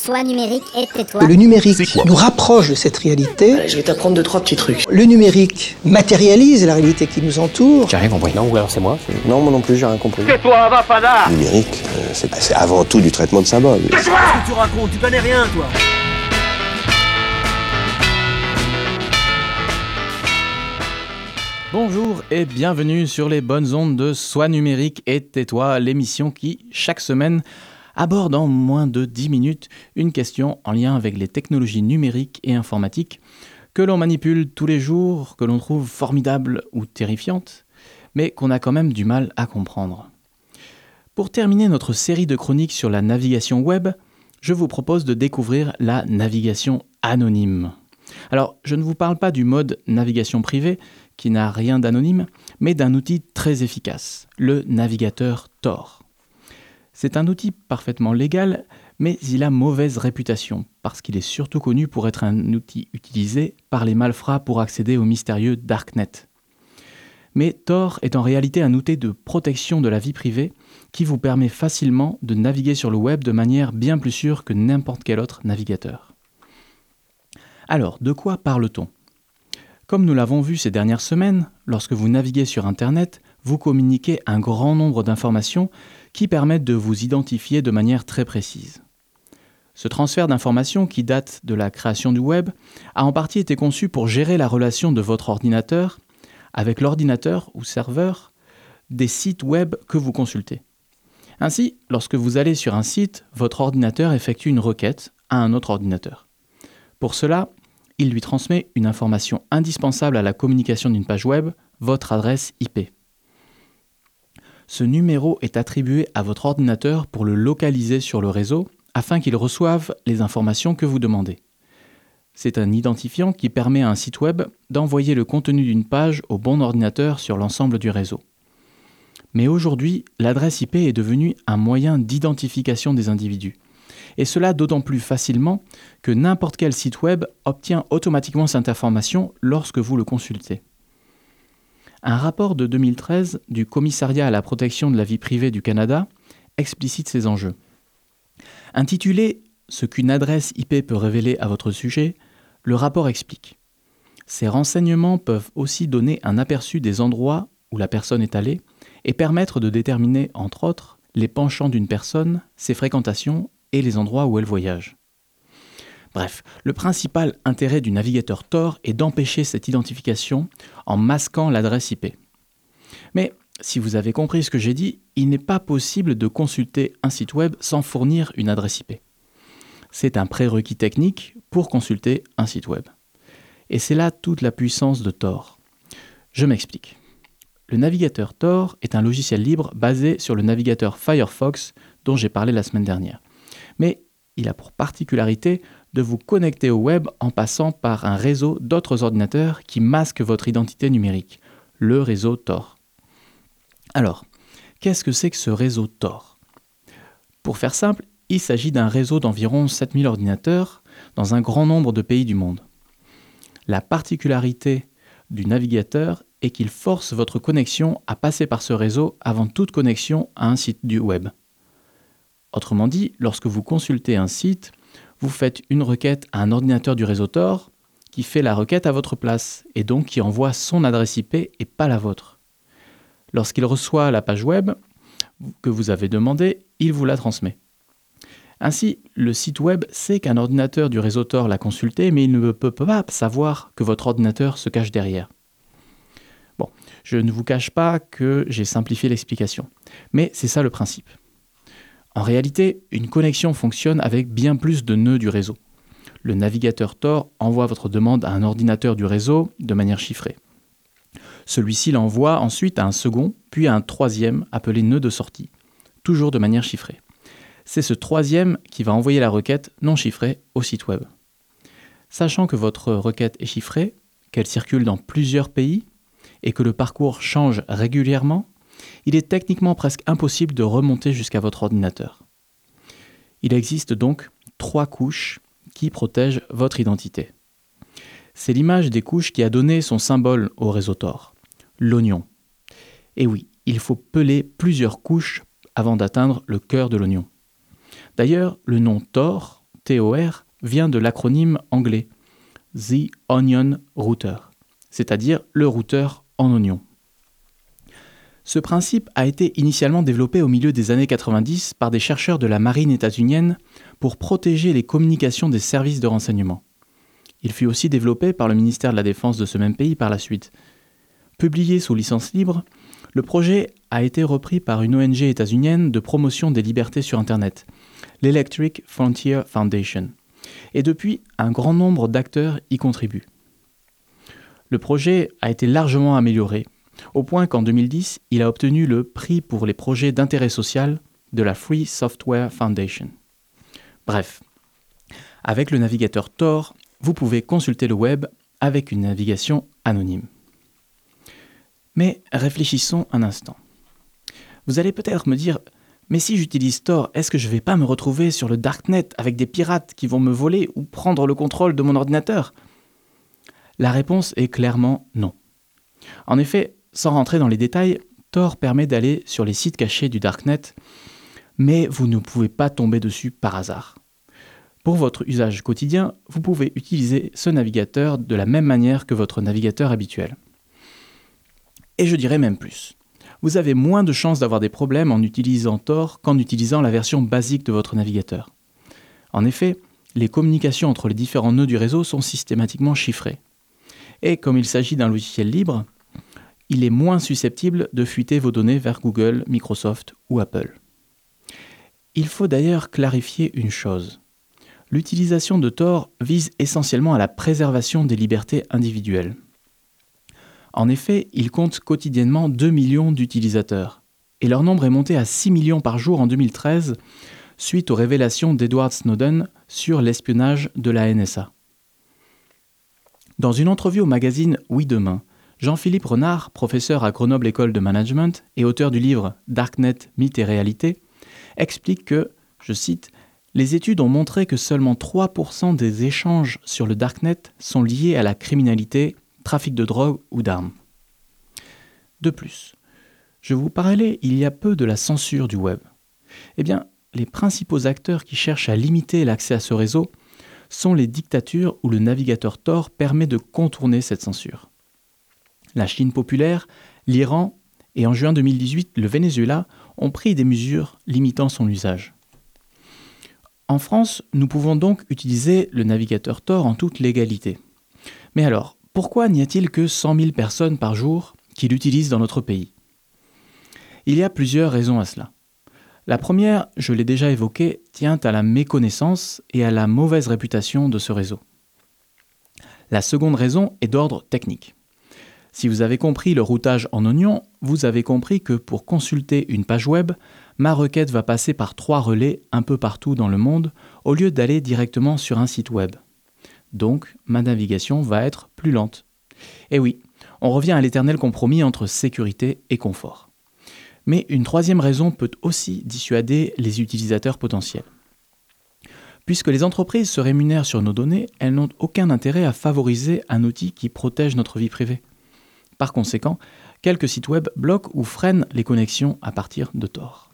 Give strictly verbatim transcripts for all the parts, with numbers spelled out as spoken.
Sois numérique et tais-toi. Le numérique nous rapproche de cette réalité. Allez, je vais t'apprendre deux, trois petits trucs. Le numérique matérialise la réalité qui nous entoure. J'ai rien compris. Non, ou alors c'est moi. C'est... Non, moi non plus, j'ai rien compris. Tais-toi, va, fada. Le numérique, euh, c'est, c'est avant tout du traitement de symboles. Tais-toi. Qu'est-ce que tu racontes? Tu connais rien, toi. Bonjour et bienvenue sur les bonnes ondes de Sois numérique et tais-toi, l'émission qui, chaque semaine, aborde en moins de dix minutes une question en lien avec les technologies numériques et informatiques que l'on manipule tous les jours, que l'on trouve formidables ou terrifiantes, mais qu'on a quand même du mal à comprendre. Pour terminer notre série de chroniques sur la navigation web, je vous propose de découvrir la navigation anonyme. Alors, je ne vous parle pas du mode navigation privée, qui n'a rien d'anonyme, mais d'un outil très efficace, le navigateur Tor. C'est un outil parfaitement légal, mais il a mauvaise réputation, parce qu'il est surtout connu pour être un outil utilisé par les malfrats pour accéder au mystérieux Darknet. Mais Tor est en réalité un outil de protection de la vie privée qui vous permet facilement de naviguer sur le web de manière bien plus sûre que n'importe quel autre navigateur. Alors, de quoi parle-t-on ? Comme nous l'avons vu ces dernières semaines, lorsque vous naviguez sur Internet, vous communiquez un grand nombre d'informations qui permettent de vous identifier de manière très précise. Ce transfert d'informations, qui date de la création du web, a en partie été conçu pour gérer la relation de votre ordinateur avec l'ordinateur ou serveur des sites web que vous consultez. Ainsi, lorsque vous allez sur un site, votre ordinateur effectue une requête à un autre ordinateur. Pour cela, il lui transmet une information indispensable à la communication d'une page web, votre adresse I P. Ce numéro est attribué à votre ordinateur pour le localiser sur le réseau afin qu'il reçoive les informations que vous demandez. C'est un identifiant qui permet à un site web d'envoyer le contenu d'une page au bon ordinateur sur l'ensemble du réseau. Mais aujourd'hui, l'adresse I P est devenue un moyen d'identification des individus. Et cela d'autant plus facilement que n'importe quel site web obtient automatiquement cette information lorsque vous le consultez. Un rapport de deux mille treize du Commissariat à la protection de la vie privée du Canada explicite ces enjeux. Intitulé « Ce qu'une adresse I P peut révéler à votre sujet », le rapport explique. Ces renseignements peuvent aussi donner un aperçu des endroits où la personne est allée et permettre de déterminer, entre autres, les penchants d'une personne, ses fréquentations et les endroits où elle voyage. Bref, le principal intérêt du navigateur Tor est d'empêcher cette identification en masquant l'adresse I P. Mais si vous avez compris ce que j'ai dit, il n'est pas possible de consulter un site web sans fournir une adresse I P. C'est un prérequis technique pour consulter un site web. Et c'est là toute la puissance de Tor. Je m'explique. Le navigateur Tor est un logiciel libre basé sur le navigateur Firefox dont j'ai parlé la semaine dernière. Mais il a pour particularité de vous connecter au web en passant par un réseau d'autres ordinateurs qui masquent votre identité numérique, le réseau Tor. Alors, qu'est-ce que c'est que ce réseau Tor ? Pour faire simple, il s'agit d'un réseau d'environ sept mille ordinateurs dans un grand nombre de pays du monde. La particularité du navigateur est qu'il force votre connexion à passer par ce réseau avant toute connexion à un site du web. Autrement dit, lorsque vous consultez un site, vous faites une requête à un ordinateur du réseau Tor qui fait la requête à votre place et donc qui envoie son adresse I P et pas la vôtre. Lorsqu'il reçoit la page web que vous avez demandée, il vous la transmet. Ainsi, le site web sait qu'un ordinateur du réseau Tor l'a consulté, mais il ne peut pas savoir que votre ordinateur se cache derrière. Bon, je ne vous cache pas que j'ai simplifié l'explication, mais c'est ça le principe. En réalité, une connexion fonctionne avec bien plus de nœuds du réseau. Le navigateur Tor envoie votre demande à un ordinateur du réseau de manière chiffrée. Celui-ci l'envoie ensuite à un second, puis à un troisième appelé nœud de sortie, toujours de manière chiffrée. C'est ce troisième qui va envoyer la requête non chiffrée au site web. Sachant que votre requête est chiffrée, qu'elle circule dans plusieurs pays et que le parcours change régulièrement, il est techniquement presque impossible de remonter jusqu'à votre ordinateur. Il existe donc trois couches qui protègent votre identité. C'est l'image des couches qui a donné son symbole au réseau Tor, l'oignon. Et oui, il faut peler plusieurs couches avant d'atteindre le cœur de l'oignon. D'ailleurs, le nom Tor T O R, vient de l'acronyme anglais The Onion Router, c'est-à-dire le routeur en oignon. Ce principe a été initialement développé au milieu des années quatre-vingt-dix par des chercheurs de la marine états-unienne pour protéger les communications des services de renseignement. Il fut aussi développé par le ministère de la Défense de ce même pays par la suite. Publié sous licence libre, le projet a été repris par une O N G états-unienne de promotion des libertés sur Internet, l'Electric Frontier Foundation, et depuis, un grand nombre d'acteurs y contribuent. Le projet a été largement amélioré, au point qu'en deux mille dix, il a obtenu le prix pour les projets d'intérêt social de la Free Software Foundation. Bref, avec le navigateur Tor, vous pouvez consulter le web avec une navigation anonyme. Mais réfléchissons un instant. Vous allez peut-être me dire « Mais si j'utilise Tor, est-ce que je ne vais pas me retrouver sur le Darknet avec des pirates qui vont me voler ou prendre le contrôle de mon ordinateur ?» La réponse est clairement non. En effet, sans rentrer dans les détails, Tor permet d'aller sur les sites cachés du Darknet, mais vous ne pouvez pas tomber dessus par hasard. Pour votre usage quotidien, vous pouvez utiliser ce navigateur de la même manière que votre navigateur habituel. Et je dirais même plus. Vous avez moins de chances d'avoir des problèmes en utilisant Tor qu'en utilisant la version basique de votre navigateur. En effet, les communications entre les différents nœuds du réseau sont systématiquement chiffrées. Et comme il s'agit d'un logiciel libre, il est moins susceptible de fuiter vos données vers Google, Microsoft ou Apple. Il faut d'ailleurs clarifier une chose. L'utilisation de Tor vise essentiellement à la préservation des libertés individuelles. En effet, il compte quotidiennement deux millions d'utilisateurs, et leur nombre est monté à six millions par jour en deux mille treize, suite aux révélations d'Edward Snowden sur l'espionnage de la N S A. Dans une entrevue au magazine Oui Demain, Jean-Philippe Renard, professeur à Grenoble École de Management et auteur du livre « Darknet, mythe et réalité », explique que, je cite, « Les études ont montré que seulement trois pour cent des échanges sur le Darknet sont liés à la criminalité, trafic de drogue ou d'armes. » De plus, je vous parlais il y a peu de la censure du web. Eh bien, les principaux acteurs qui cherchent à limiter l'accès à ce réseau sont les dictatures où le navigateur Tor permet de contourner cette censure. La Chine populaire, l'Iran et en juin deux mille dix-huit, le Venezuela ont pris des mesures limitant son usage. En France, nous pouvons donc utiliser le navigateur Tor en toute légalité. Mais alors, pourquoi n'y a-t-il que cent mille personnes par jour qui l'utilisent dans notre pays ? Il y a plusieurs raisons à cela. La première, je l'ai déjà évoquée, tient à la méconnaissance et à la mauvaise réputation de ce réseau. La seconde raison est d'ordre technique. Si vous avez compris le routage en oignon, vous avez compris que pour consulter une page web, ma requête va passer par trois relais un peu partout dans le monde au lieu d'aller directement sur un site web. Donc, ma navigation va être plus lente. Et oui, on revient à l'éternel compromis entre sécurité et confort. Mais une troisième raison peut aussi dissuader les utilisateurs potentiels. Puisque les entreprises se rémunèrent sur nos données, elles n'ont aucun intérêt à favoriser un outil qui protège notre vie privée. Par conséquent, quelques sites web bloquent ou freinent les connexions à partir de Tor.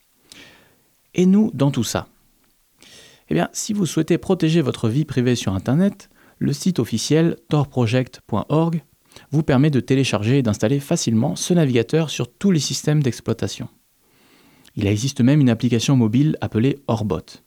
Et nous, dans tout ça ? Eh bien, si vous souhaitez protéger votre vie privée sur Internet, le site officiel tor project point org vous permet de télécharger et d'installer facilement ce navigateur sur tous les systèmes d'exploitation. Il existe même une application mobile appelée Orbot.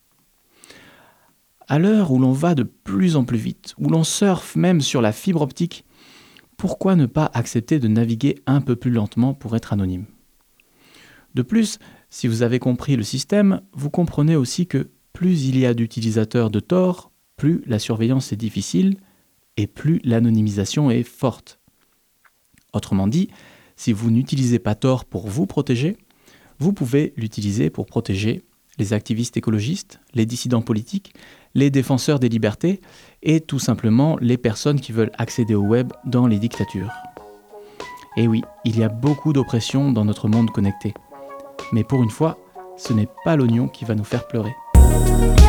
À l'heure où l'on va de plus en plus vite, où l'on surfe même sur la fibre optique, pourquoi ne pas accepter de naviguer un peu plus lentement pour être anonyme ? De plus, si vous avez compris le système, vous comprenez aussi que plus il y a d'utilisateurs de Tor, plus la surveillance est difficile et plus l'anonymisation est forte. Autrement dit, si vous n'utilisez pas Tor pour vous protéger, vous pouvez l'utiliser pour protéger les activistes écologistes, les dissidents politiques, les défenseurs des libertés et tout simplement les personnes qui veulent accéder au web dans les dictatures. Et oui, il y a beaucoup d'oppression dans notre monde connecté. Mais pour une fois, ce n'est pas l'oignon qui va nous faire pleurer.